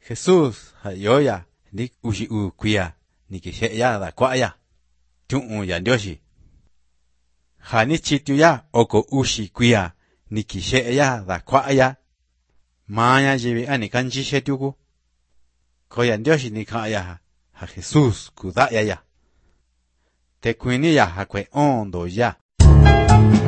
Jesús hayoya ni ushi kuya ni kisheya da kwaya. Tu'un ya ndioshi. Hani chituya oko ushi kuya ni kisheya da kwaya. Maya jibi ani kanji shetuku. Koya ndioshi ni kaya ha Jesús kudaya ya. Te kuini ya hakwe ondo ya.